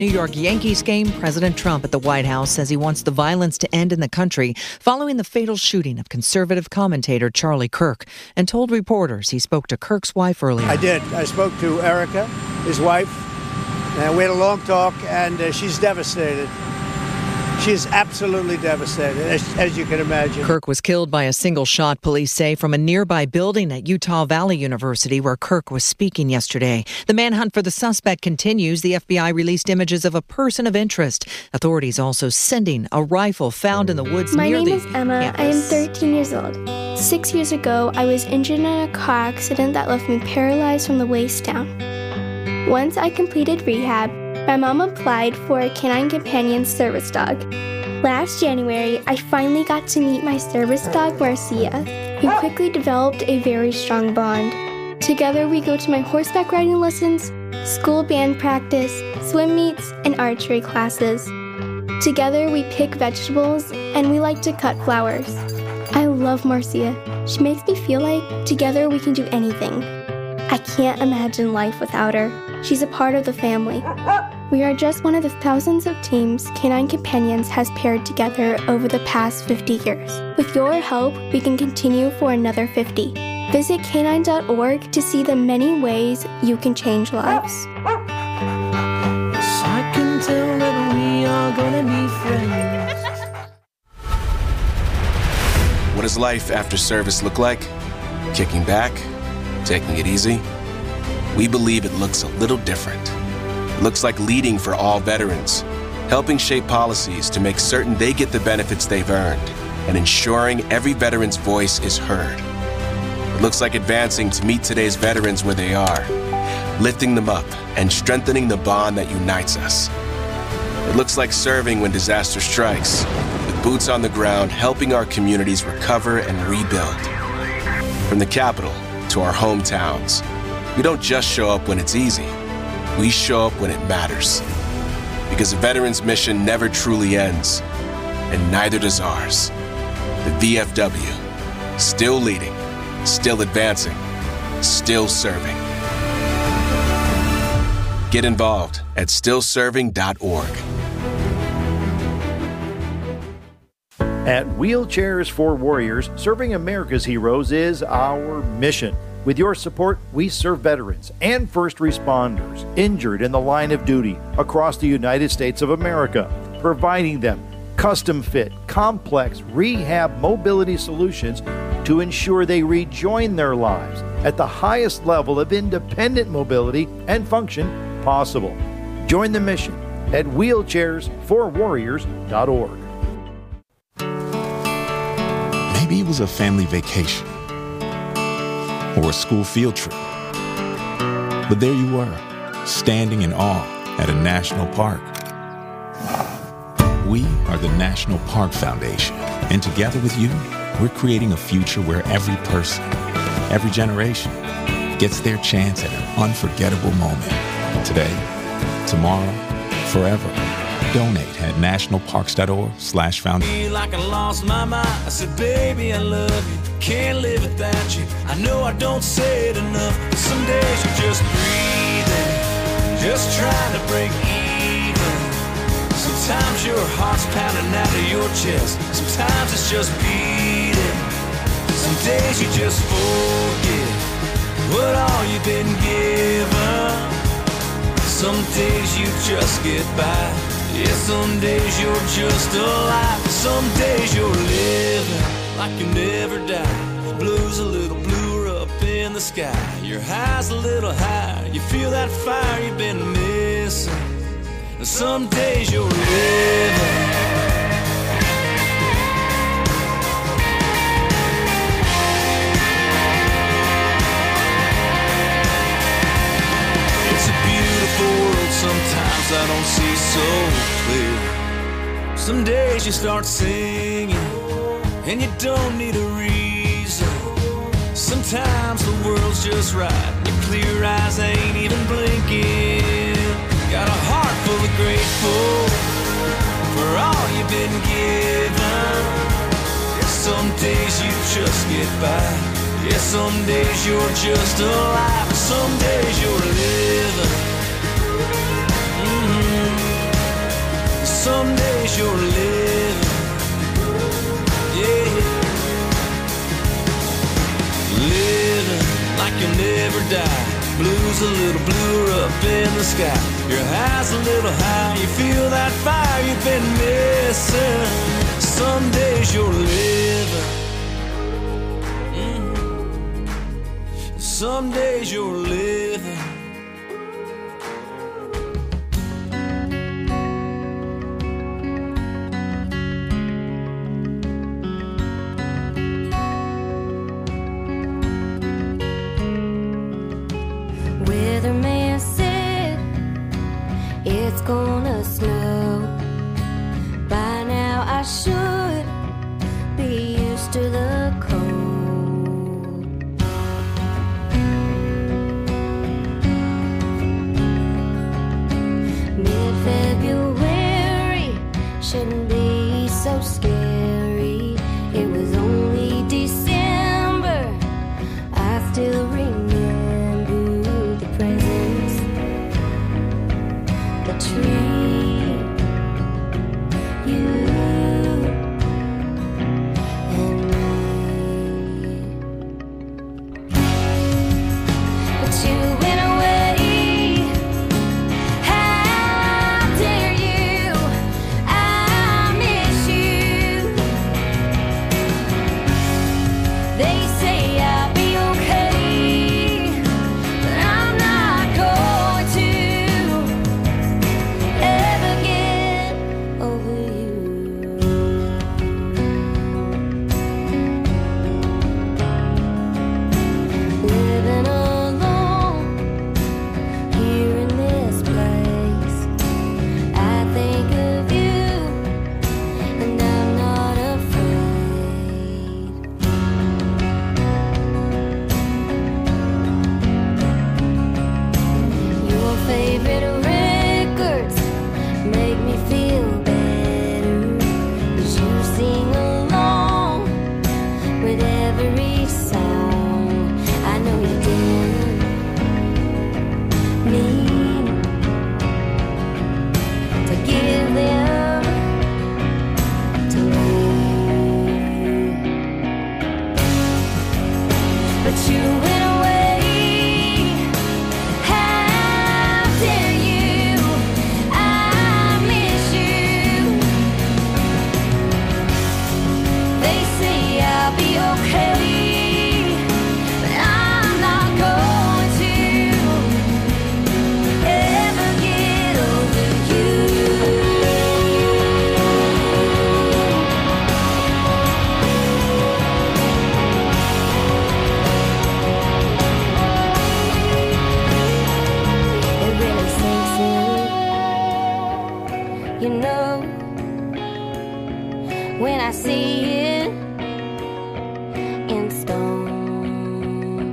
New York Yankees game, President Trump at the White House says he wants the violence to end in the country following the fatal shooting of conservative commentator Charlie Kirk, and told reporters he spoke to Kirk's wife earlier. I did. I spoke to Erica, his wife, and we had a long talk, and she's devastated. She's absolutely devastated, as you can imagine. Kirk was killed by a single shot, police say, from a nearby building at Utah Valley University where Kirk was speaking yesterday. The manhunt for the suspect continues. The FBI released images of a person of interest. Authorities also sending a rifle found in the woods My near name is Emma. campus. I am 13 years old. 6 years ago, I was injured in a car accident that left me paralyzed from the waist down. Once I completed rehab, my mom applied for a Canine Companion service dog. Last January, I finally got to meet my service dog, Marcia. We quickly developed a very strong bond. Together, we go to my horseback riding lessons, school band practice, swim meets, and archery classes. Together, we pick vegetables, and we like to cut flowers. I love Marcia. She makes me feel like together we can do anything. I can't imagine life without her. She's a part of the family. We are just one of the thousands of teams Canine Companions has paired together over the past 50 years. With your help, we can continue for another 50. Visit canine.org to see the many ways you can change lives. I can tell that we are gonna be friends. What does life after service look like? Kicking back? Taking it easy? We believe it looks a little different. It looks like leading for all veterans, helping shape policies to make certain they get the benefits they've earned, and ensuring every veteran's voice is heard. It looks like advancing to meet today's veterans where they are, lifting them up and strengthening the bond that unites us. It looks like serving when disaster strikes, with boots on the ground helping our communities recover and rebuild. From the Capitol to our hometowns, we don't just show up when it's easy. We show up when it matters. Because a veteran's mission never truly ends, and neither does ours. The VFW, still leading, still advancing, still serving. Get involved at stillserving.org. At Wheelchairs for Warriors, serving America's heroes is our mission. With your support, we serve veterans and first responders injured in the line of duty across the United States of America, providing them custom-fit, complex rehab mobility solutions to ensure they rejoin their lives at the highest level of independent mobility and function possible. Join the mission at wheelchairsforwarriors.org. Maybe it was a family vacation or a school field trip. But there you were, standing in awe at a national park. We are the National Park Foundation, and together with you, we're creating a future where every person, every generation, gets their chance at an unforgettable moment. Today, tomorrow, forever. Donate at nationalparks.org/foundation. Feel like I lost my mind. I said, baby, I love you. Can't live without you. I know I don't say it enough, but some days you're just breathing, just trying to break even. Sometimes your heart's pounding out of your chest. Sometimes it's just beating. Some days you just forget what all you've been given. Some days you just get by. Yeah, some days you're just alive. Some days you're living like you never die. The blue's a little bluer up in the sky. Your high's a little higher. You feel that fire you've been missing. And some days you're living. It's a beautiful world. Sometimes I don't see so clear. Some days you start singing and you don't need a reason. Sometimes the world's just right. Your clear eyes ain't even blinking. Got a heart full of grateful for all you've been given. Some days you just get by. Yeah, some days you're just alive. Some days you're living. Some days you're living, yeah, living like you'll never die. Blue's a little bluer up in the sky. Your high's a little high. You feel that fire you've been missing. Some days you're living, some days you're living. Weatherman said it's gonna snow. By now I should be used to the cold. Mid-February shouldn't be so scary. It was only December. I still remember the presents, the tree, you and me. But you went away. How dare you? I miss you. They say I'll be okay, but I'm not going to ever get over you. Living alone here in this place, I think of you and I'm not afraid. Your favorite records make me feel better, 'cause you sing along with every song. I know you didn't mean to give them to me, but you went away. How dare you? I miss you. They say I'll be okay, but I'm not going to ever get over you. It really sinks in, you know, when I see it in stone.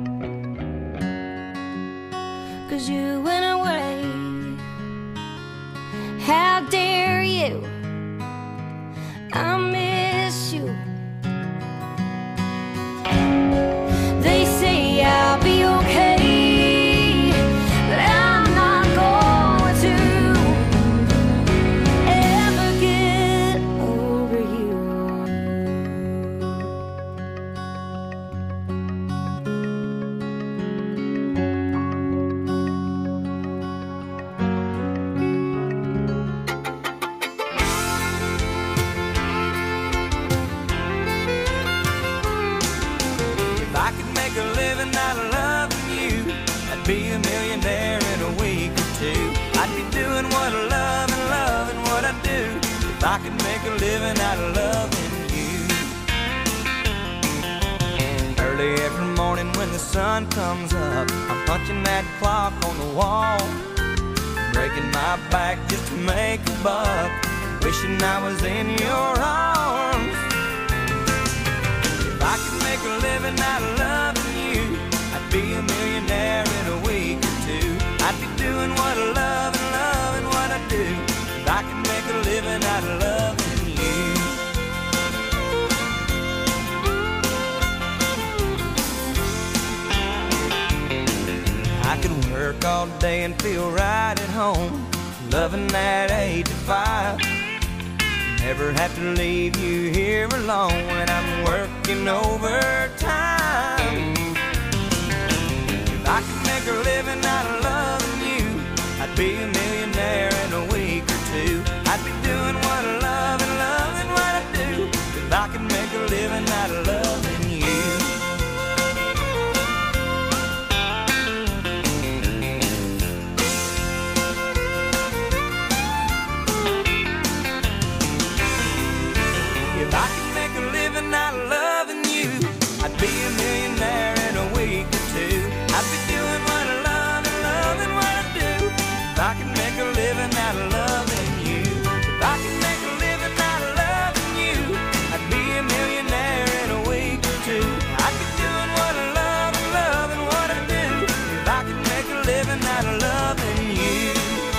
'Cause you went away. How dare you? I miss you. They say I'll be okay, but I'm not going to ever get over you. If I could make a living out of loving you, I'd be a millionaire in a week or two. I'd be doing what I love and loving what I do. If I could make a living out of loving you. Early every morning when the sun comes up, I'm punching that clock on the wall, breaking my back just to make a buck, wishing I was in your arms. If I could make a living out of loving you, I'd be a millionaire in a week or two. I'd be doing what I love and loving what I do. If I could make a living out of loving you. I could work all day and feel right at home, loving that 8 to 5. Never have to leave you here alone when I'm working overtime. If I could make a living out of loving you, I'd be a millionaire in a week or two. I'd be doing what I love and loving what I do. If I could make a living out of loving you. If I could make a living out of loving you, I'd be a millionaire in a week or two. I'd be doing what I love and loving what I do. If I could make a living out of loving you. If I could make a living out of loving you, I'd be a millionaire in a week or two. I'd be doing what I love and loving what I do. If I could make a living out of loving you.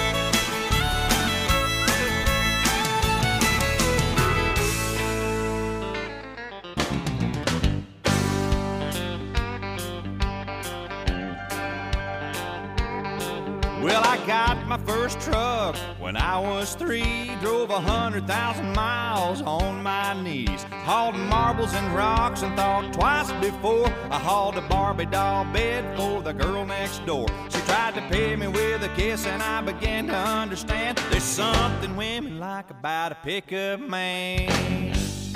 Well, I got my first truck when I was 3. Drove 100,000 miles on my knees. Hauled marbles and rocks and thought twice before I hauled a Barbie doll bed for the girl next door. She tried to pay me with a kiss and I began to understand there's something women like about a pickup man.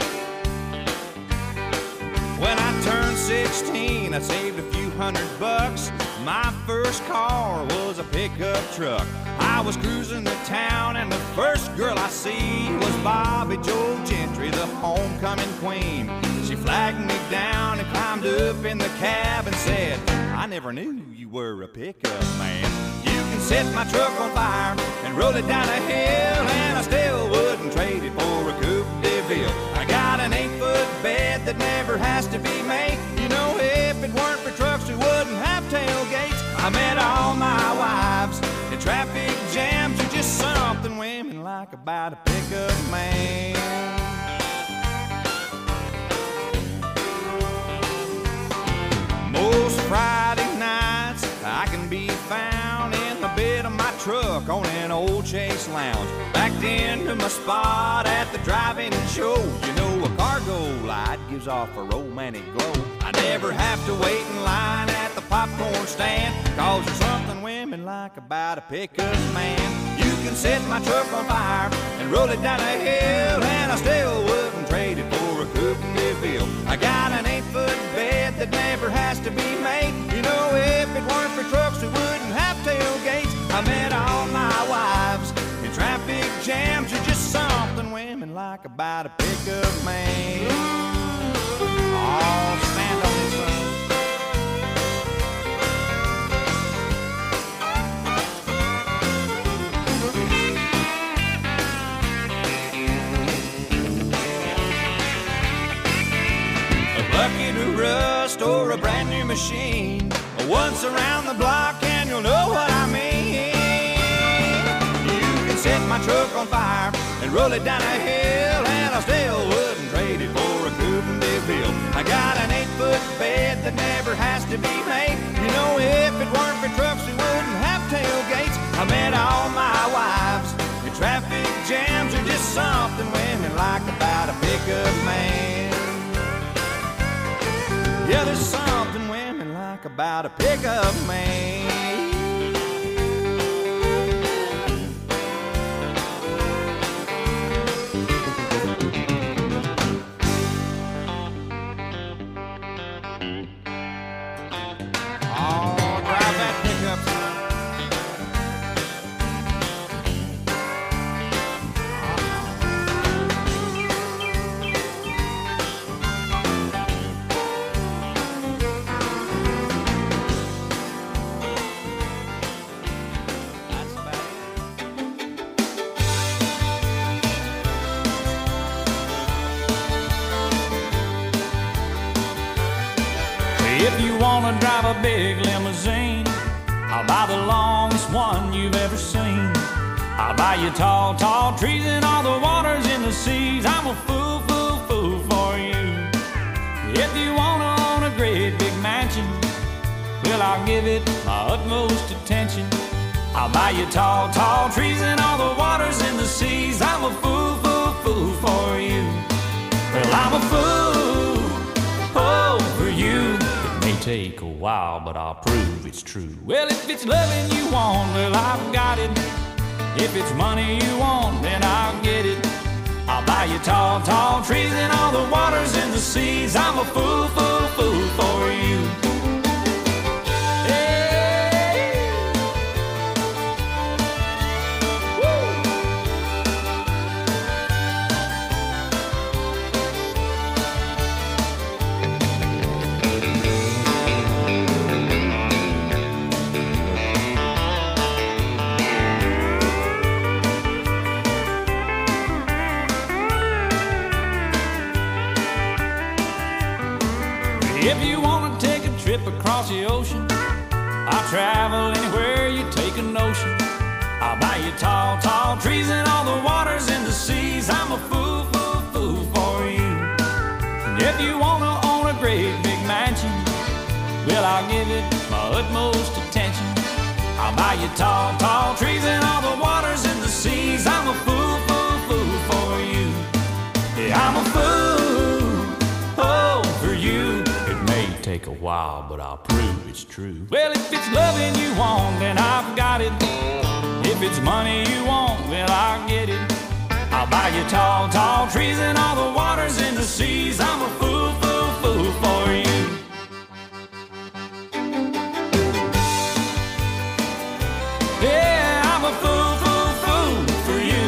When I turned 16, I saved a few $100. My first car was a pickup truck. I was cruising the town and the first girl I see was Bobby Joe Gentry, the homecoming queen. She flagged me down and climbed up in the cab and said, I never knew you were a pickup man. You can set my truck on fire and roll it down a hill, and I still wouldn't trade it for a Coupe de Ville. I got an 8-foot bed that never has to be made. You know, if it weren't for trucks, we wouldn't have tailgates. I met all my wives in traffic jams. There's just something women like about a pickup man. Most Friday nights I can be found in the bed of my truck on an old Chase Lounge, backed into my spot at the drive-in show. You know, a cargo light gives off a romantic glow. I never have to wait in line at the popcorn stand, 'cause there's something women like about a pickup man. You can set my truck on fire and roll it down a hill, and I still wouldn't trade it for a Coupe de Ville. I got an 8-foot bed that never has to be made. You know, if it weren't for trucks, we wouldn't have tailgates. I met all my wives in traffic jams. There's just something women like about a pickup man. Oh, stand on this one. A bucket of rust or a brand new machine, once around the block and you'll know what I mean. You can set my truck on fire and roll it down a hill, and I still wouldn't trade it for a Coupe de Ville. I got an 8-foot bed that never has to be made. You know, if it weren't for trucks, we wouldn't have tailgates. I met all my wives in traffic jams. There's just something women like about a pickup man. Yeah, there's something women like about a pickup man. Oh, drive that pickup, son. If you wanna drive a big limousine, I'll buy the longest one you've ever seen. I'll buy you tall, tall trees and all the waters in the seas. I'm a fool, fool, fool for you. If you wanna own a great big mansion, well, I'll give it my utmost attention. I'll buy you tall, tall trees and all the waters in the seas. I'm a fool, fool, fool for you. Well, I'm a fool, oh, for you. It may take a while, but I'll prove it's true. Well, if it's loving you want, well, I've got it. If it's money you want, then I'll get it. I'll buy you tall, tall trees and all the waters in the seas. I'm a fool, fool, fool for you. If you want to take a trip across the ocean, I'll travel anywhere you take a notion. I'll buy you tall, tall trees and all the waters in the seas. I'm a fool, fool, fool for you. And if you want to own a great big mansion, well, I'll give it my utmost attention. I'll buy you tall, tall trees and all the waters in the seas. I'm a fool, fool, fool for you. Yeah, I'm a fool, oh, for you. Take a while, but I'll prove it's true. Well, if it's loving you want, then I've got it. If it's money you want, well, I'll get it. I'll buy you tall, tall trees and all the waters in the seas. I'm a fool, fool, fool for you. Yeah, I'm a fool, fool, fool for you.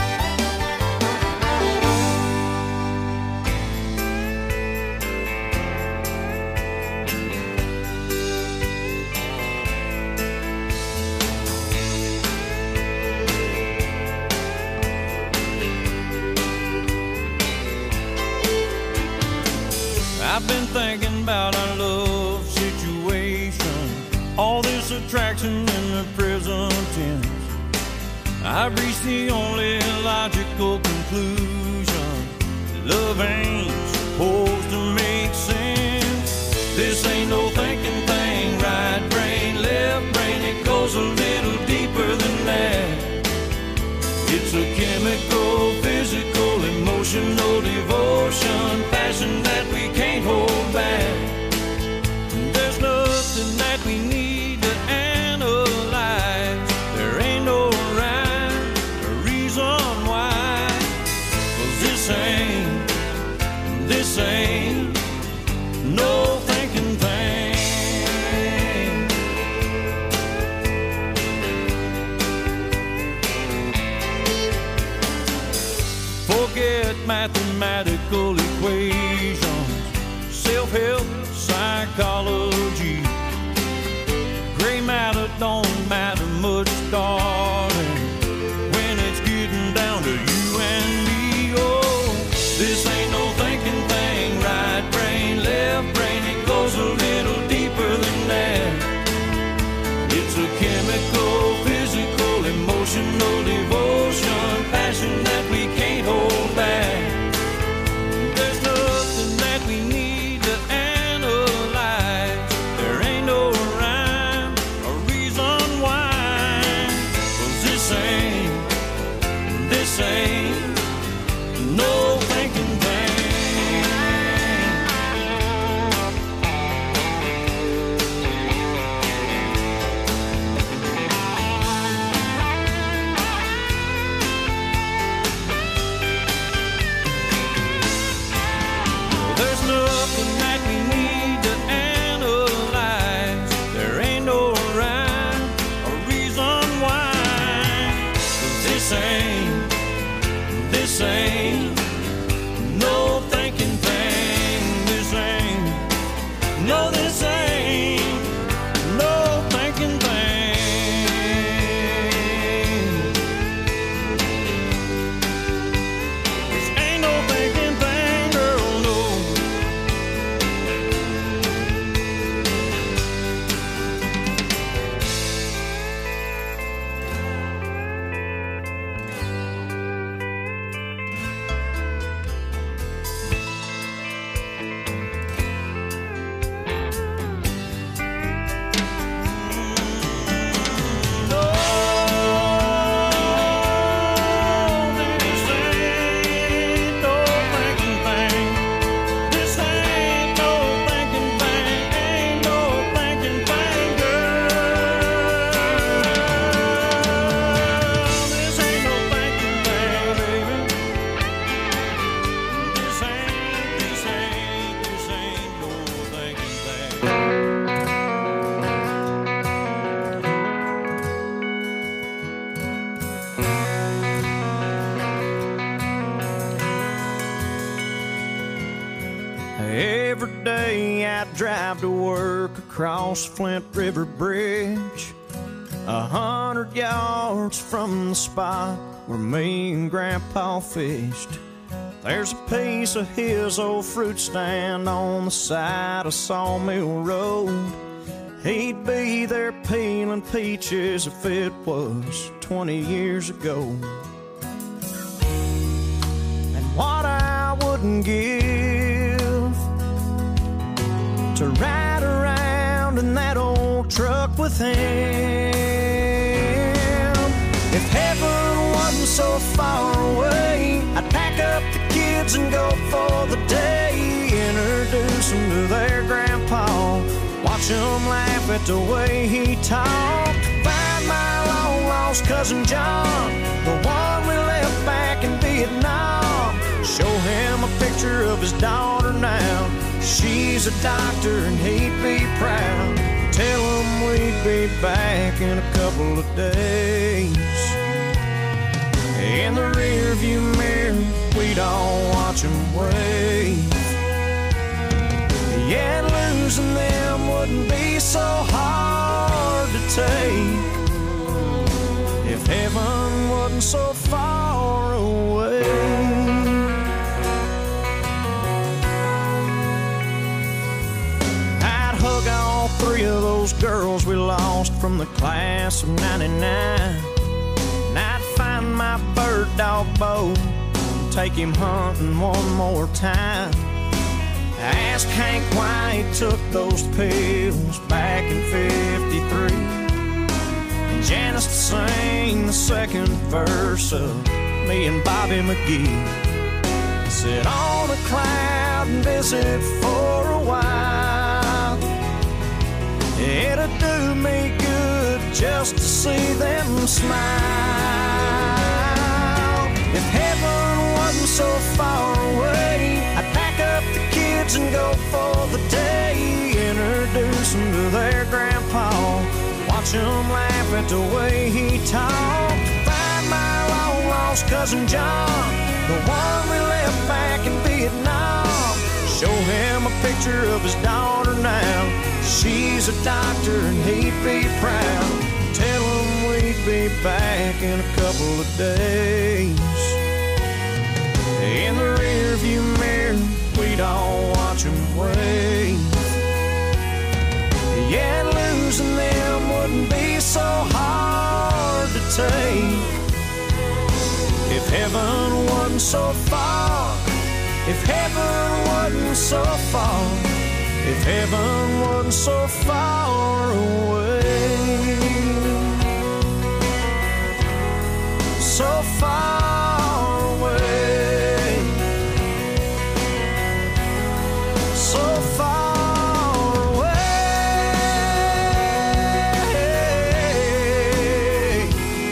I've been thinking about our love situation, all this attraction in the present tense. I've reached the only logical conclusion: love ain't supposed to make sense. This ain't no thinking thing, right brain, left brain, it goes a little deeper than that. It's a chemical, physical, emotional devotion, passion that we can't hold back. There's nothing that we need to analyze. There ain't no rhyme or reason why. 'Cause this ain't no thinking thing. Forget mathematical equations, self-help, psychology. Gray matter don't matter much, darling, when it's getting down to you and me. Oh, this ain't no thinking thing, right brain, left brain, it goes a little deeper than that. It's a chemical, physical, emotional devotion, passion that we can't hold back. There's nothing that we need to analyze. There ain't no rhyme or reason why. 'Cause this ain't no thinking thing. There's nothing that we need to analyze. There ain't no rhyme or reason why. 'Cause Every day I drive to work across Flint River Bridge, 100 yards from the spot where me and Grandpa fished. There's a piece of his old fruit stand on the side of Sawmill Road. He'd be there peeling peaches if it was 20 years ago. And what I wouldn't give to ride around in that old truck with him. If heaven wasn't so far away, I'd pack up the kids and go for the day. Introduce them to their grandpa, watch them laugh at the way he talked. Find my long-lost cousin John, the one we left back in Vietnam. Show him a picture of his daughter now. She's a doctor and he'd be proud. Tell him we'd be back in a couple of days. In the rearview mirror, we'd all watch him wave. Yeah, losing them wouldn't be so hard to take if heaven wasn't so far away. I'd hug all three of those girls we lost from the class of '99. And I'd find my bird dog Bo, take him hunting one more time. Ask Hank why he took those pills back in '53. And Janice to sing the second verse of me and Bobby McGee. Sit on a cloud and visit for a while. It'd do me good just to see them smile. If heaven wasn't so far away, I'd pack up the kids and go for the day. Introduce them to their grandpa, watch them laugh at the way he talked. Find my long-lost cousin John, the one we left back in Vietnam. Show him a picture of his daughter now. She's a doctor and he'd be proud. Tell him we'd be back in a couple of days. In the rearview mirror, we'd all watch him wave. Yeah, losing them wouldn't be so hard to take if heaven wasn't so far. If heaven wasn't so far. If heaven wasn't so far away. So far away. So far away.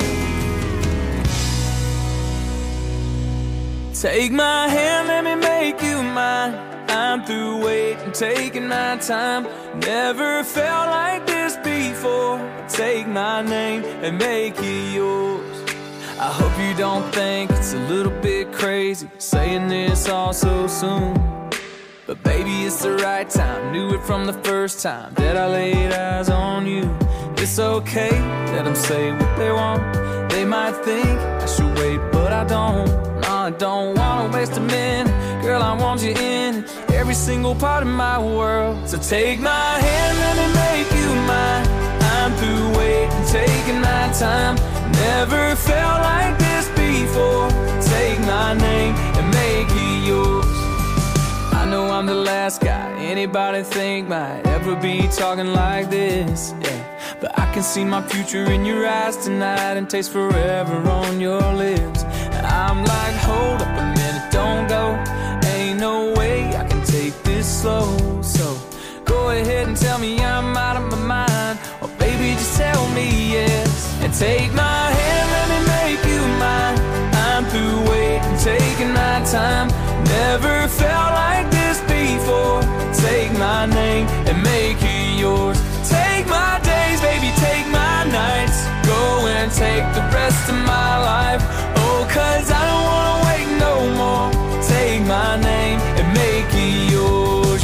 Take my hand, let me make you mine. I'm through waiting, taking my time. Never felt like this before. Take my name and make it yours. I hope you don't think it's a little bit crazy saying this all so soon. But baby, it's the right time. Knew it from the first time that I laid eyes on you. It's okay, let them say what they want. They might think I should wait, but I don't. No, I don't wanna waste a minute. Girl, I want you in every single part of my world. So take my hand, let me make you mine. I'm through waiting, taking my time. Never felt like this before. Take my name and make it yours. I know I'm the last guy anybody think might ever be talking like this, yeah. But I can see my future in your eyes tonight and taste forever on your lips. And I'm like, hold up a minute, don't go. Ain't no way I can take this slow. So go ahead and tell me I'm out of my mind, or baby, just tell me yes. And take my hand, let me make you mine. I'm through waiting, taking my time. Never felt like this before. Take my name and make it yours. Take my days, baby, take my nights. Go and take the rest of my life. Oh, 'cause I don't wanna wait no more. Take my name and make it yours.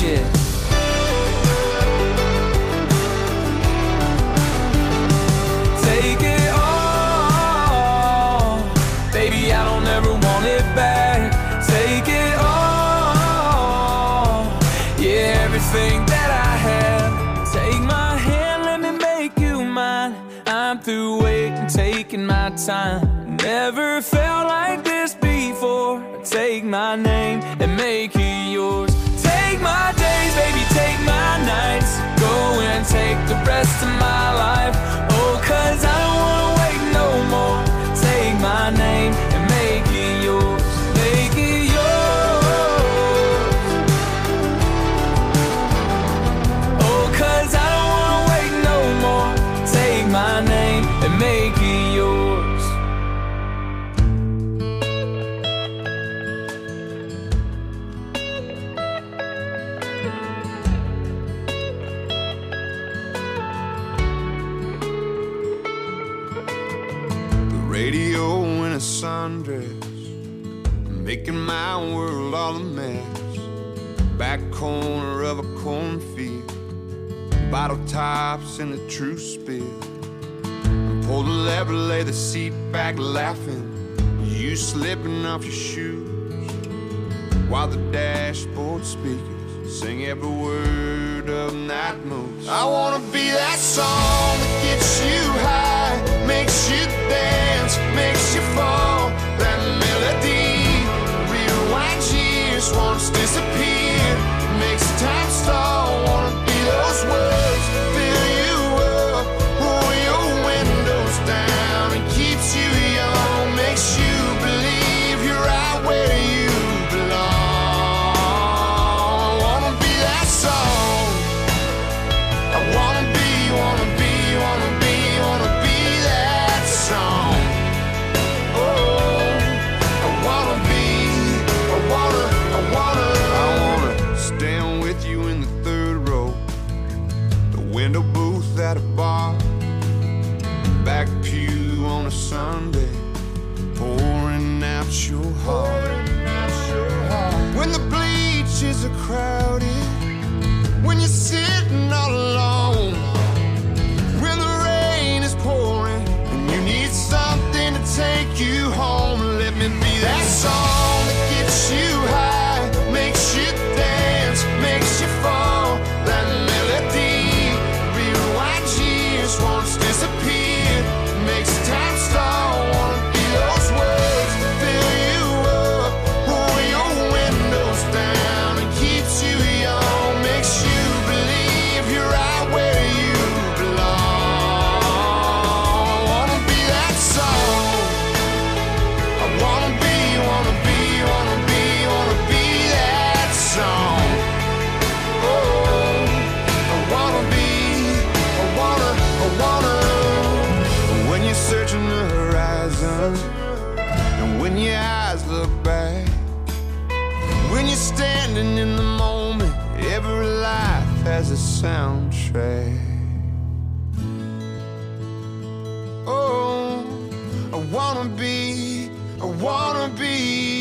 I don't ever want it back. Take it all, yeah, everything that I have. Take my hand, let me make you mine. I'm through waiting, taking my time. Never felt like this before. Take my name and make it yours. Take my days, baby, take my nights. Go and take the rest of my life. Oh, 'cause I don't wanna wait no more. Take my name and make it yours. Make it yours. Oh, 'cause I don't wanna wait no more. Take my name and make it yours. Radio in a sundress, making my world all a mess. Back corner of a cornfield, bottle tops in the true spill. Pull the lever, lay the seat back laughing, you slipping off your shoes, while the dashboard speakers sing every word of Night Moves. I wanna be that song that gets you high, makes you dance, makes you fall. That melody rewinds years, once disappeared, makes time stall. Wanna be those words, fill you up, roll your windows down, and keeps you young, makes you believe you're right where you belong. I wanna be that song. I wanna be that song. Oh, I wanna stand with you in the third row, the window booth at a bar, back pew on a Sunday, pouring out your heart. When the bleachers are crowded, when you're sitting all alone, when the rain is pouring and you need something to take you home, let me be that song that gets you high, makes you dance, makes you fall. That melody rewinds years, once disappeared, makes time stall. Wanna be those words, fill you up, roll your windows down, and keeps you young, makes you believe you're right where you belong. I wanna be that song. I wanna be that song. Oh, I wanna when you're searching the horizon, and when your eyes look back, when you're standing in the moment, every life has a soundtrack. Oh, I wanna be. Oh, I wanna be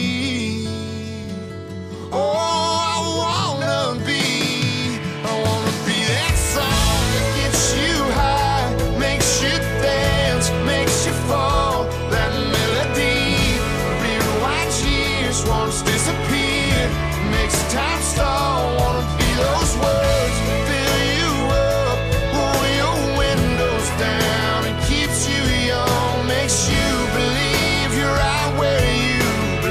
that song that gets you high, makes you dance, makes you fall. That melody rewinds years, once disappeared, makes time stall. Wanna be those words, fill you up, roll your windows down, and keeps you young, makes you believe you're right where you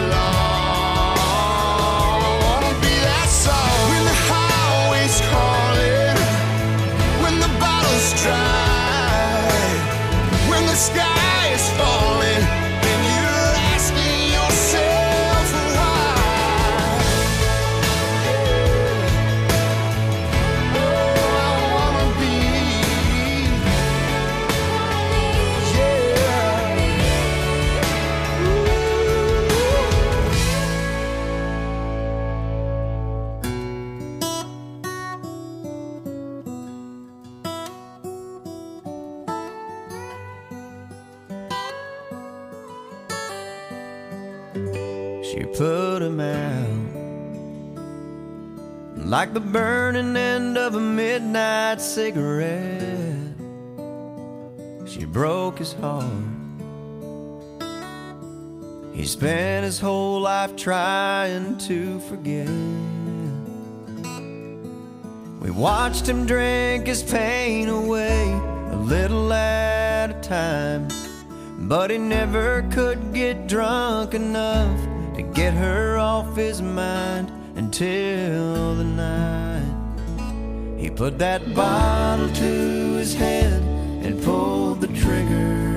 belong. I wanna be that song. When the highway's calling, when the bottle's dry, when the sky is falling, and you're asking yourself why. Oh, I wanna be, She put him out like the burning end of a midnight cigarette. She broke his heart. He spent his whole life trying to forget. We watched him drink his pain away, a little at a time. But he never could get drunk enough to get her off his mind until the night he put that bottle to his head and pulled the trigger,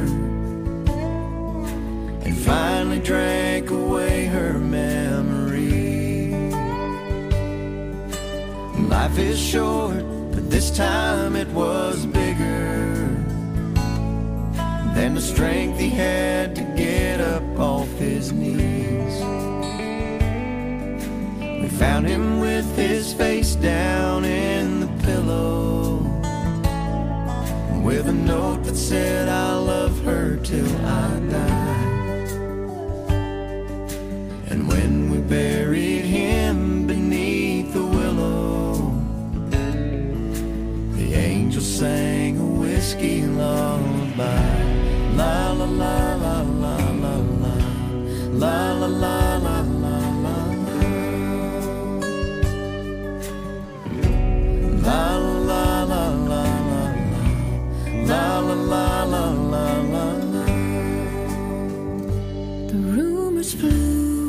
and finally drank away her memory. Life is short, but this time it was bigger than the strength he had to get up off his knees. We found him with his face down in the pillow, with a note that said, "I'll love her till I die." And when we buried him beneath the willow, the angel sang a whiskey lullaby. La la la la la la la, la la la la la la, la la la la la, la la la la la la. The rumors flew,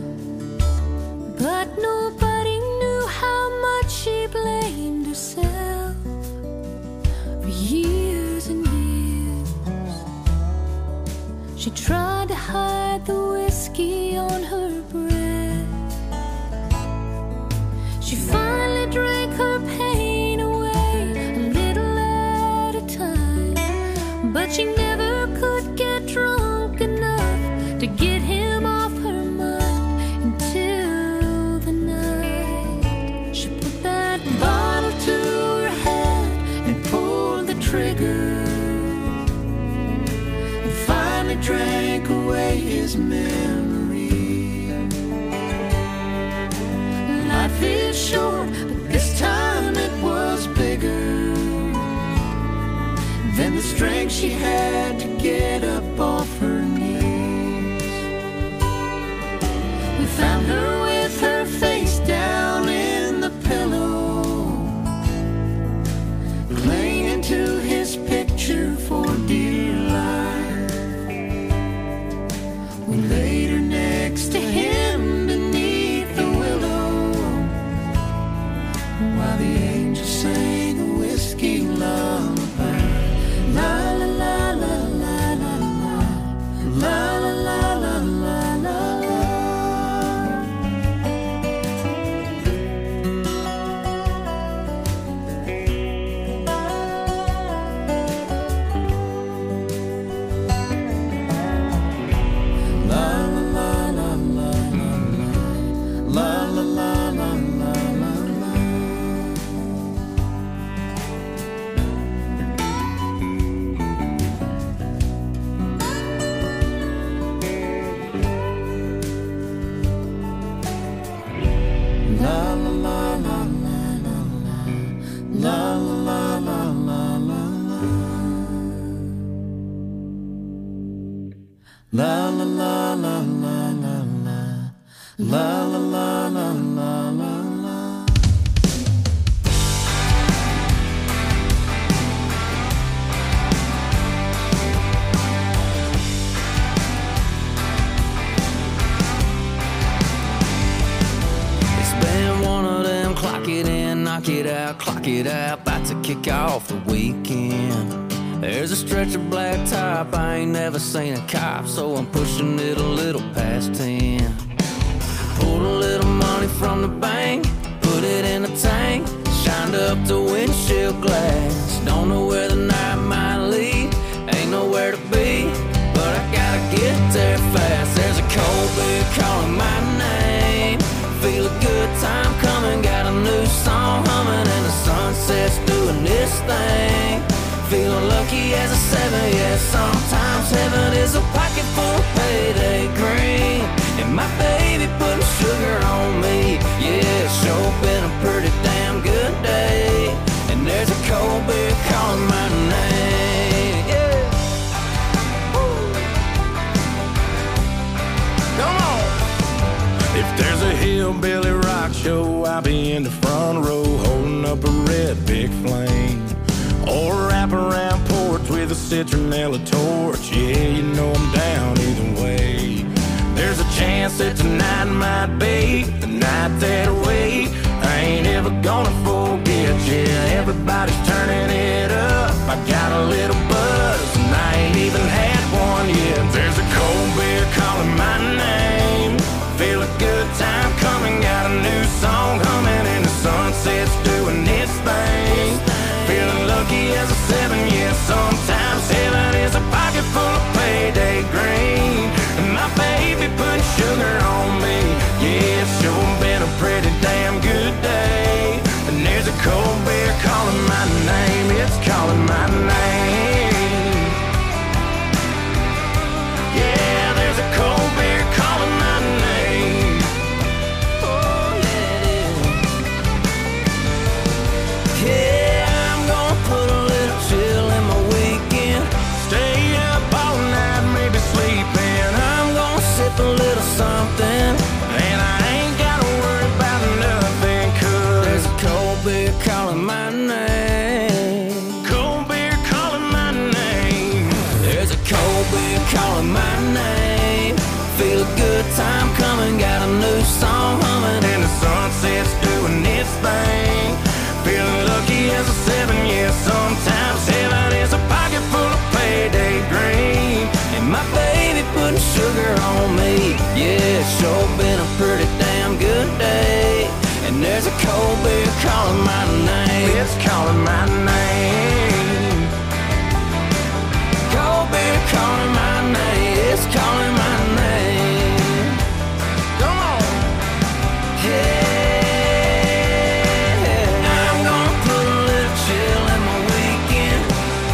but nobody knew how much she blamed herself for years and years. She tried to hide the whiskey on her breath. She finally drank her pain away, a little at a time. But she never could get drunk enough to get him off her mind until the night she put that bottle to her head and pulled the trigger, drank away his memory. Life is short, but this time it was bigger than the strength she had to get up off her knees. We found her with her face down in the pillow, clinging to his picture for dear life. We laid her next to him beneath the willow, while the angel sang a whiskey lullaby. La la la la la la la, la la la la la la la. La la la la la la la, la la la la la la la. It's been one of them clock it in, knock it out, clock it out, about to kick off the weekend. There's a stretch of blacktop, I ain't never seen a cop, so I'm pushing it a little past 10. Pulled a little money from the bank, put it in a tank, shined up the windshield glass. Don't know where the night might lead, ain't nowhere to be, but I gotta get there fast. There's a cold beer calling my name, feel a good time coming, got a new song humming, and the sunset's doing this thing. Feeling lucky as a 7, yeah, sometimes heaven is a pocket full of payday green. And my baby putting sugar on me, yeah, it's sure been a pretty damn good day. And there's a cold beer calling my hillbilly rock show, I'll be in the front row holding up a red big flame. Or wrap around porch with a citronella torch. Yeah, you know I'm down either way. There's a chance that tonight might be the night that I wait. I ain't ever gonna forget, yeah, everybody's turning it up. I got a little buzz and I ain't even had one yet. There's a cold beer calling my name. Feel a good time coming, got a new song humming, and the sunset's doing its thing. Feeling lucky as a 7, yeah, sometimes heaven is a pocket full of payday green. And my baby putting sugar on me, yeah, it's sure been a pretty damn good day. And there's a cold beer calling my name, it's calling my name. Yeah, there's a cold beer calling my name. Oh, yeah, it is. Yeah, I'm gonna put a little chill in my weekend. Stay up all night, maybe sleeping. I'm gonna sip a little something, and I ain't gotta worry about nothing, 'cause there's a cold beer calling my name. Cold beer calling my name. There's a cold beer calling my name. Feel a good time coming, got a new song humming, and the sunset's doing its thing. Feeling lucky as a 7, yeah, sometimes heaven is a pocket full of payday green. And my baby putting sugar on me, yeah, it's sure been a pretty damn good day. And there's a cold beer calling my name, it's calling my name. Cold beer calling my name, it's calling my name. Come on, yeah. I'm gonna put a little chill in my weekend.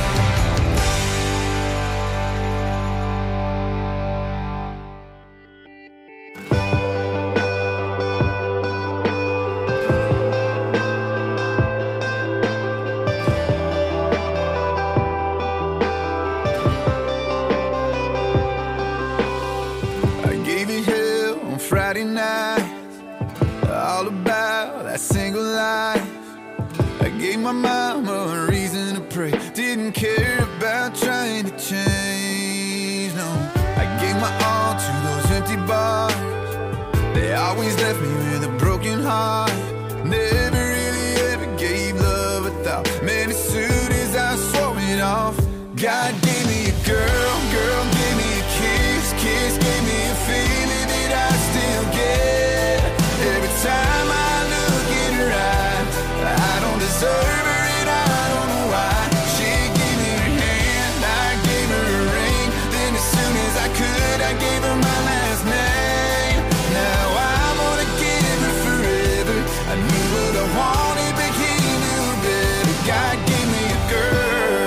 I gave you hell on Friday night, all about that single life. I gave my mama a reason to pray, didn't care about trying to change, no. I gave my all to those empty bars, they always left me with a broken heart. Never really ever gave love a thought, man, as soon as I swore it off. God gave me a girl, girl gave me a kiss, kiss gave me a feeling that I still get. Every time I look in her eyes, I don't deserve her and I don't know why. She gave me her hand, I gave her a ring, then as soon as I could, I gave her my last name. Now I'm gonna give her forever. I knew what I wanted, but he knew better. God gave me a girl.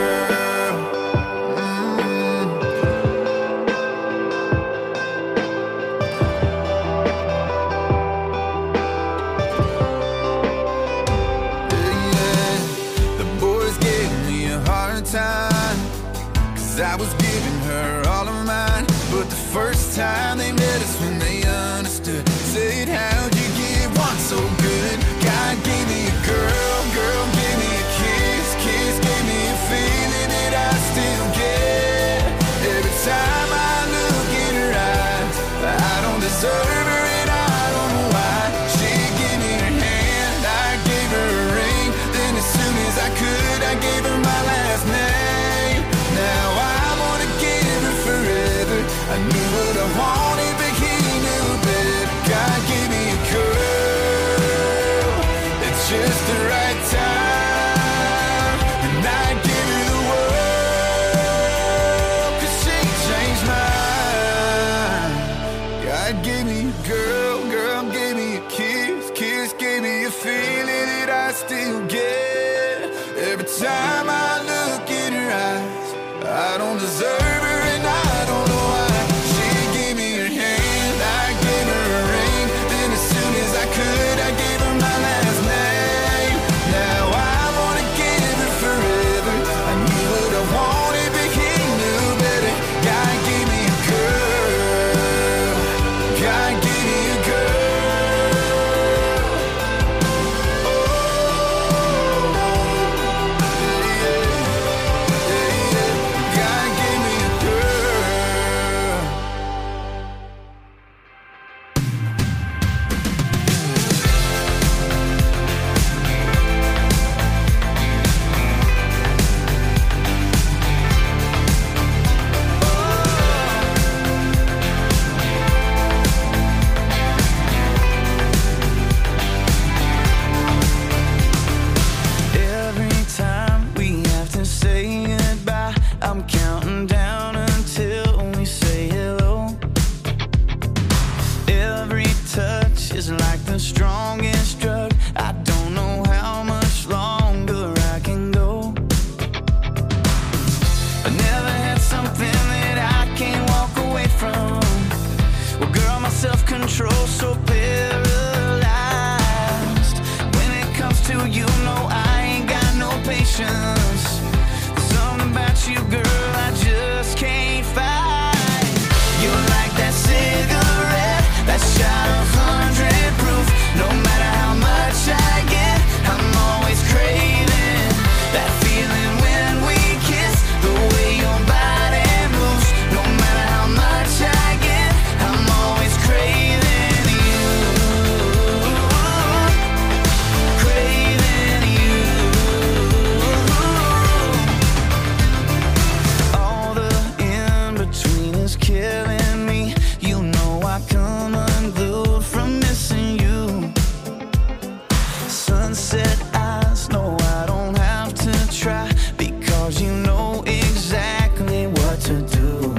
The boys gave me a hard time, 'cause I was giving her all of mine. But the first time they met us, when they understood, said, how'd you get one so good? God gave me a girl, girl gave me a kiss, kiss gave me a feeling that I still get. Every time I look in her eyes, I don't deserve her and I don't know why. She gave me her hand, I gave her a ring, then as soon as I could, I gave her my last name. Now I'm gonna give her forever. I knew what I wanted, but he knew better. God gave me a girl at just the right time, and I give her the world, 'cause she changed mine. God gave me a girl, girl gave me a kiss, kiss gave me a feeling that I still get. Every time I look in her eyes, I don't deserve her and I don't know why. She gave me her hand, I gave her a ring, then as soon as I could, I gave her my last name. Now I wanna give her forever. I knew what I wanted, but he knew better. God gave me a girl, God gave me a girl. is like the strongest drug. I don't know how much longer I can go. I never had something that I can't walk away from. Well, girl, my self-control's so paralyzed. When it comes to you, no, I ain't got no patience. There's something about you, girl, I just can't fight. You're like that cigarette, that shot of 100 proof. No matter how much I get, I'm always craving that feeling when we kiss. The way your body moves. No matter how much I get, I'm always craving you. Craving you. All the in-between is killing me. You know I come unglued from missing you. Sunset eyes, no, I don't have to try, because you know exactly what to do.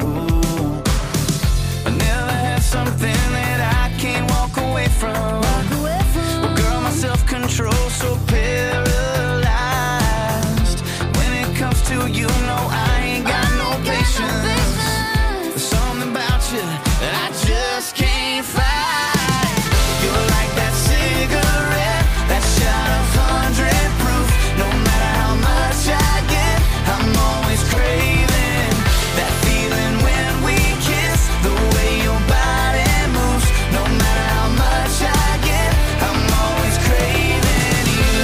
I never had something that I can't walk away from. Well, girl, my self-control's so paralyzed. When it comes to you, no, I ain't got no patience. There's something about you that I just can't fight. You're like that cigarette, that shot of 100 proof. No matter how much I get, I'm always craving that feeling when we kiss. The way your body moves. No matter how much I get, I'm always craving you.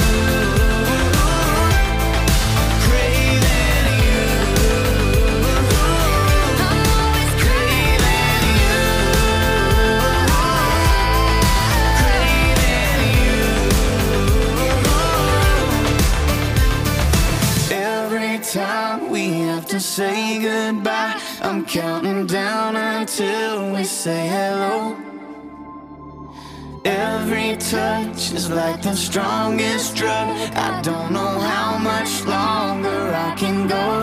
Craving you. I'm always craving you. Every time we have to say goodbye, I'm counting down until we say hello. Every touch is like the strongest drug. I don't know how much longer I can go.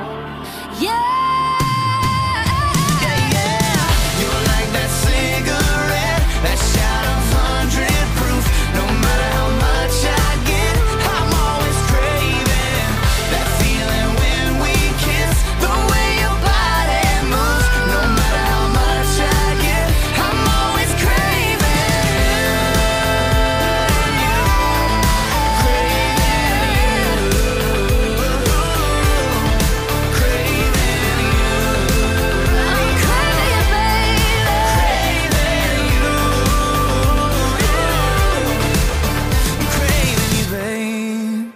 You're like that cigarette, that shot of 100 proof. No matter how much I get, I'm always craving that feeling when we kiss. The way your body moves. No matter how much I get, I'm always craving you. Craving you. Craving you. I'm craving, baby. Craving you. I'm craving you, babe.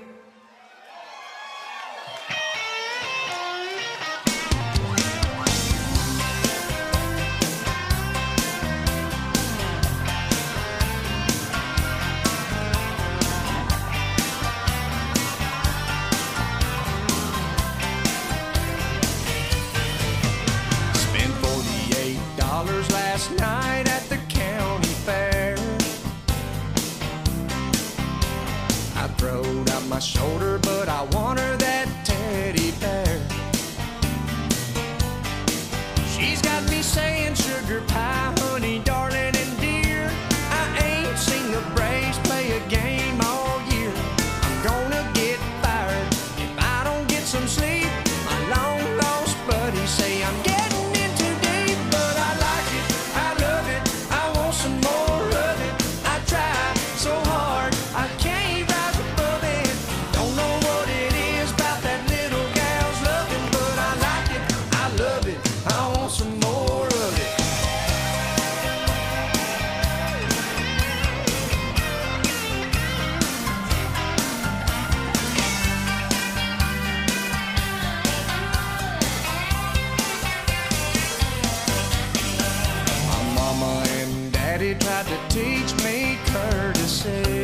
Spent $48 last night at the county fair. I throwed out my shoulder, but I want her that teddy bear. She's got me saying sugar pie, honey, darling, and dear. I ain't seen the Braves play a game all year. I'm gonna get fired if I don't get some sleep. My long lost buddies say I'm getting in too deep, but I like it, I love it, I want some more of it. I try so hard, I can't rise above it. Don't know what it is about that little gal's loving, but I like it, I love it, I want some more of it. My mama and daddy tried to teach me courtesy,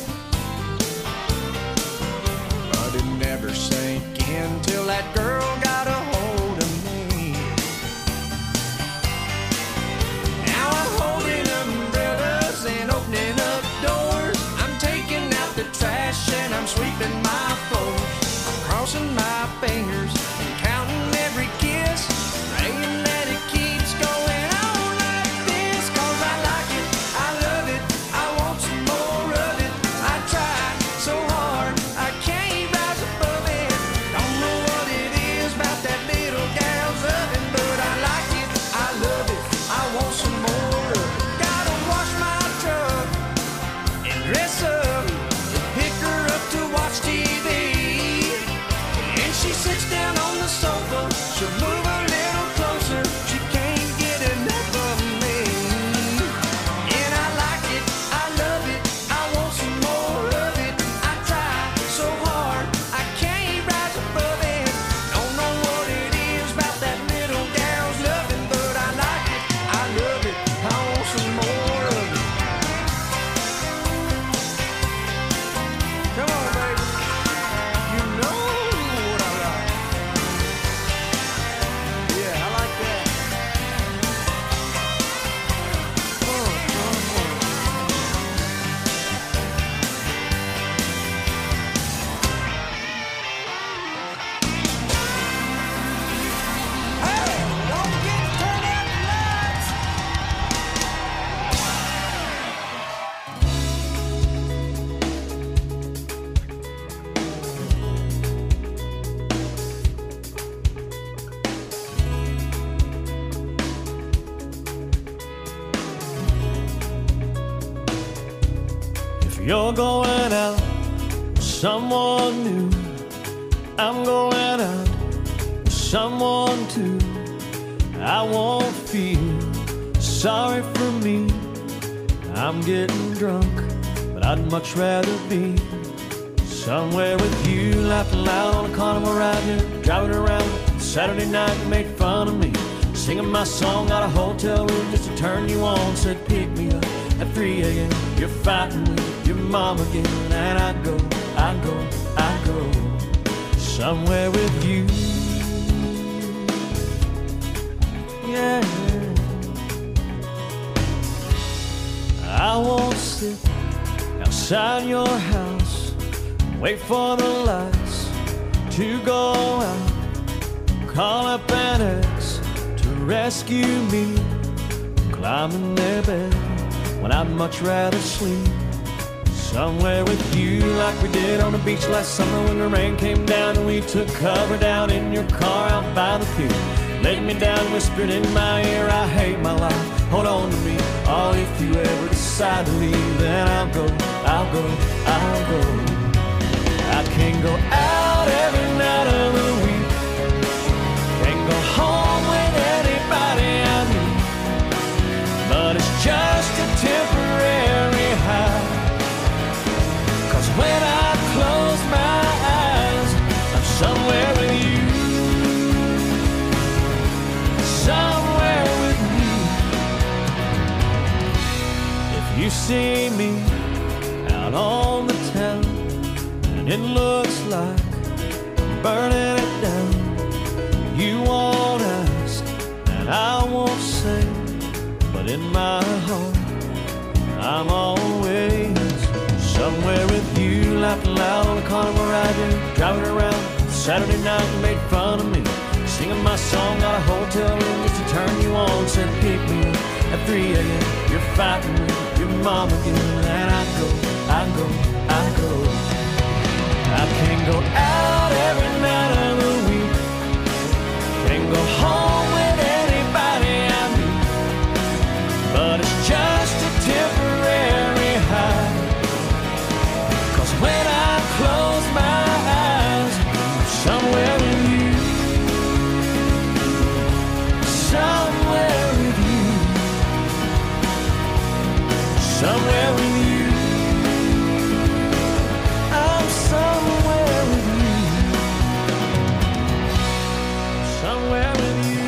but it never sank in till that girl got a hold of me. Now I'm holding umbrellas and opening up doors. I'm taking out the trash and I'm sweeping my floors. I'm crossing my fingers and counting every kiss, praying that it keeps going on like this. 'Cause I like it, I You're going out with someone new. I'm going out with someone too. I won't feel sorry for me. I'm getting drunk, but I'd much rather be somewhere with you, laughing loud on a carnival ride here, driving around Saturday night and made fun of me, singing my song out of a hotel room just to turn you on. Said pick me up at 3 a.m. You're fighting with your mom again, and I go somewhere with you. Yeah, I won't sit outside your house, wait for the lights to go out, call up an ex to rescue me, climb in their bed when I'd much rather sleep somewhere with you, like we did on the beach last summer when the rain came down and we took cover down in your car out by the pier. Laid me down, whispered in my ear, I hate my life, hold on to me. Oh, if you ever decide to leave, then I'll go. I can't go out every night of the week, can't go home with anybody I meet, but it's just a temporary high, 'cause when I close my eyes, I'm somewhere with you. Somewhere with you. If you see me out on the town and it looks like I'm burning it down, you won't ask and I won't say, but in my heart I'm always somewhere with you, laughing loud on the carnival ride here, driving around Saturday night and made fun of me, singing my song out of a hotel room just to turn you on. Said pick me up at 3 a.m. You're fighting with your mom again, and I go. I can't go out every night of the week, can't go home with anybody I meet, but it's just a temporary high, 'cause when I close my eyes, I'm somewhere with you. Somewhere with you. Somewhere with you. I'm somewhere with you. Somewhere with you.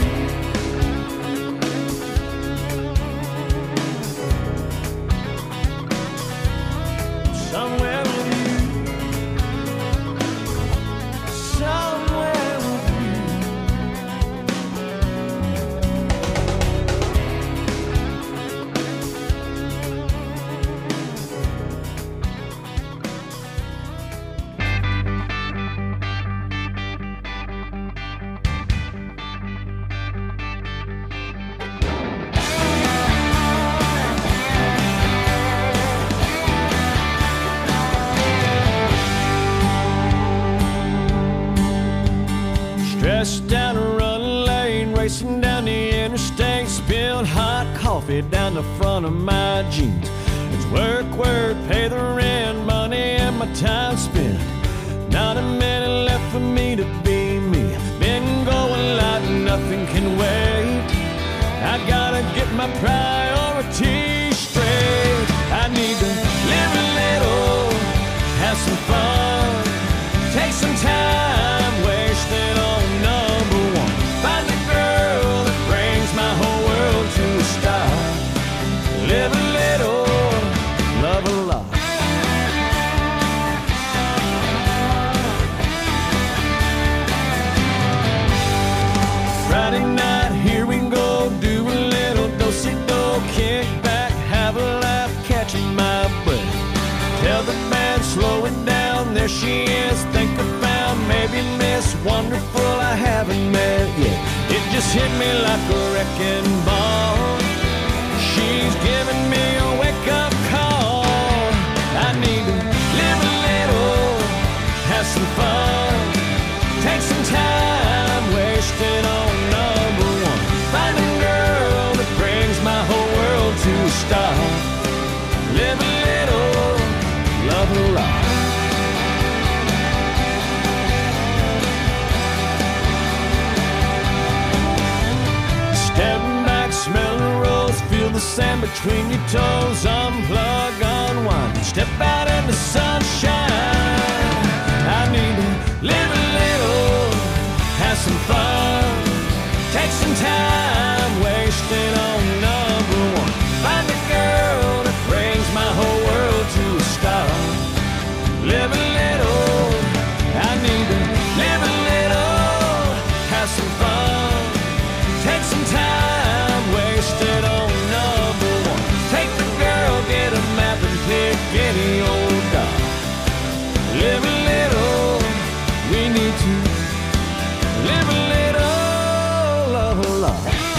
Somewhere with you. Somewhere with you. Stressed down a running lane, racing down the interstate, spilled hot coffee down the front of my jeans. It's work, pay the rent, money and my time spent. Not a minute left for me to be me. Been going like nothing can wait. I gotta get my priorities straight. I need to live a little, have some fun, take some time, wasted on number one. Find a girl that brings my whole world to a stop. Live a little, love a lot. Friday night, here we go, do a little do-si-do, kick back, have a laugh, catching my breath. Tell the band, slow it down, there she is, think I found maybe Miss Wonderful I haven't met yet. It just hit me like a wrecking ball. She's giving me a wake-up call. I need to live a little, have some fun, take some time, wasted on number one. Find a girl that brings my whole world to a stop. Live a little, sand between your toes. Unplug, unwind, step out in the sunshine. I need to live a little, have some fun, take some time, wasted on number one. Find a girl that brings my whole world to a stop. Live a little, I need to live a little, have some fun, take some time, wasted on number one. Take the girl, get a map and pick any old dog. Live a little, we need to live a little, love a lot.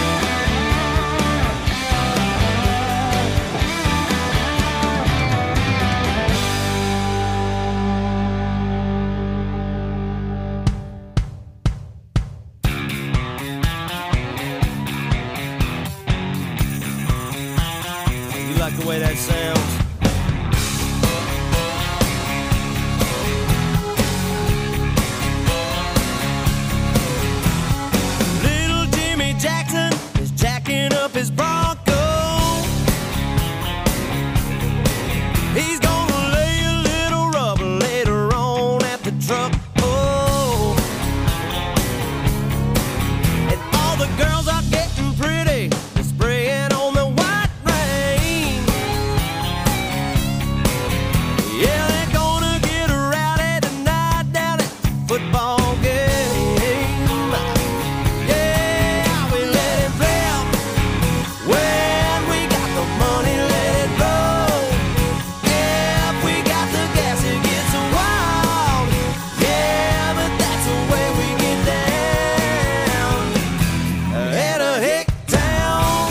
You like the way that sounds? Little Jimmy Jackson is jacking up his Bronco. He's gonna lay a little rubber later on at the truck. Oh, and all the girls are getting pretty, they're spraying on the white rain. Yeah, they're gonna get rowdy tonight down at the football game. Yeah, we let it rip. When we got the money, let it roll. If we got the gas, it gets wild. Yeah, but that's the way we get down. At a hick town.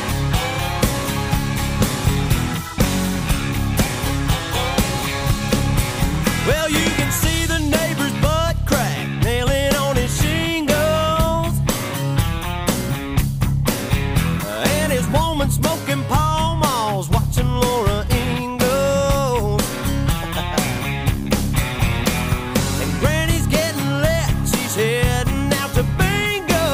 Well, you can see the neighbor's butt crack nailing on his shingles, and his woman smoking Pall Malls, watching Laura Ingalls. And Granny's getting lit, she's heading out to bingo.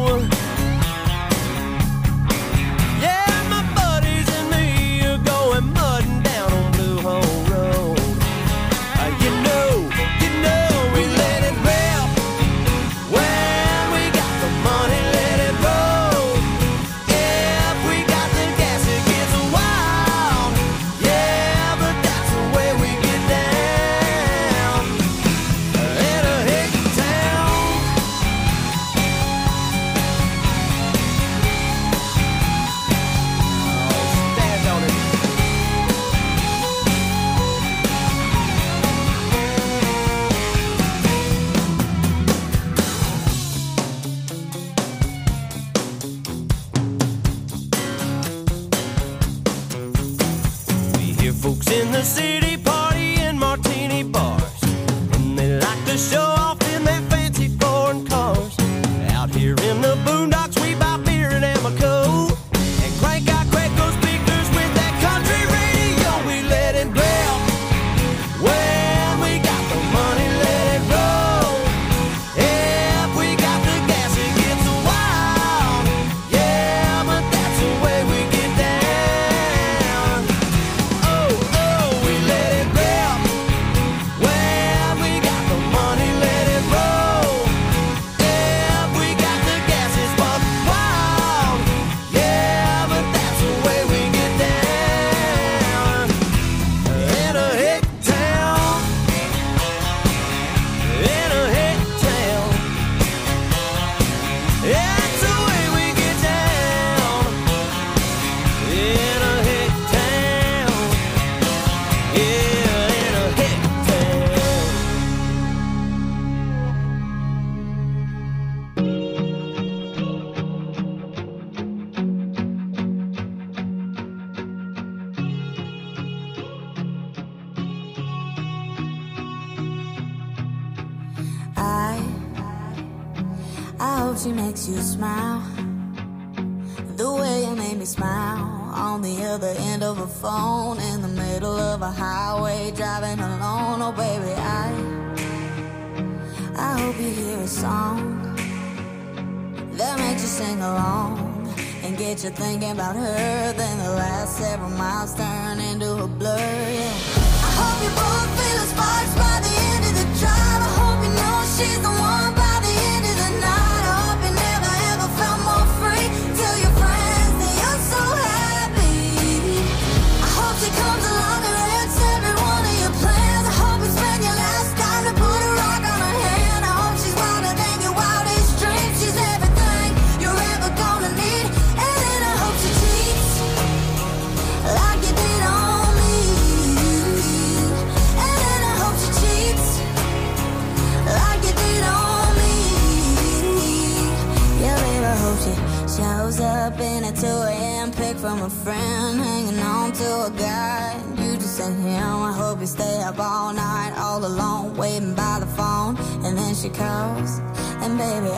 Yeah, my buddies and me are going mudding down on Blue Hole Road. You know, we let it rip. When we got the money, let it roll. If we got the gas, it gets wild. Yeah, but that's the way we get down. In a hick town. Stand on it. We hear folks in the city party in martini bars, and they like to show off in their fancy foreign cars. Out here in the boondocks, we buy beer and Amoco and crank our Quaco speakers with that country radio. We let it rip. When we got the money, let it roll. If we got the gas, it gets wild. Yeah, but that's the way we get down. Oh, we let it rip. When we got the money, let it roll. If we got the gas, it's buck wild. Yeah, but that's the way we get down. In a hick town. In a hick town. That's the way we get down. In a hick town. Yeah, in a hick town. I hope she makes you smile the way you made me smile on the other end of a phone in the middle of a highway driving alone. Oh baby, I hope you hear a song that makes you sing along and get you thinking about her. Then the last several miles turn into a blur, yeah. I hope you both feel the sparks by the end of the drive. I hope you know she's the one by the end of the night. I hope you never ever felt more free. Tell your friends that you're so happy. I hope she comes along and wrecks every one of your plans. I hope you spend your last dime to put a rock on her hand. I hope she's wilder than your wildest dreams. She's everything you're ever gonna need. And then I hope she cheats like you did on me. And then I hope she cheats like you did on me. Yeah, babe, I hope she shows up in a 2 a.m. pic from a friend, hanging on to a guy. You just sent him. I hope you stay up all night, all alone, waiting by the phone. And then she calls, and baby,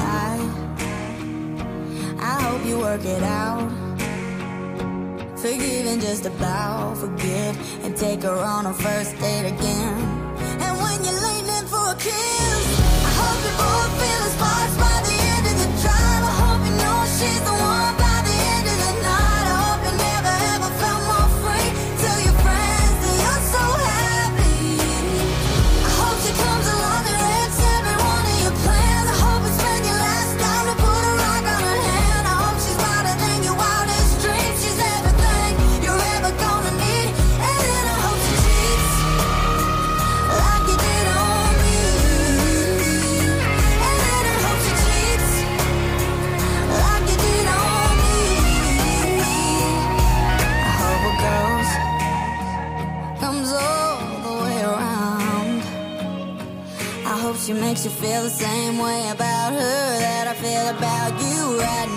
I hope you work it out. Forgive and just about forget, and take her on a first date again. And when you're leaning in for a kiss, I hope you both feel the sparks by the end of the drive. I hope you know she's the one by the end of the night. I hope you never ever felt more free. Tell your friends that you're so happy. I hope she comes along and wrecks every one of your plans. I hope you spend your last dime to put a rock on her hand. I hope she's wilder than your wildest dreams. She's everything you're ever gonna need. And then I hope she cheats like you did on me. And then I hope she cheats like you did on me. I hope a ghost comes all the way around. I hope she makes you feel the same way about her that I feel about you right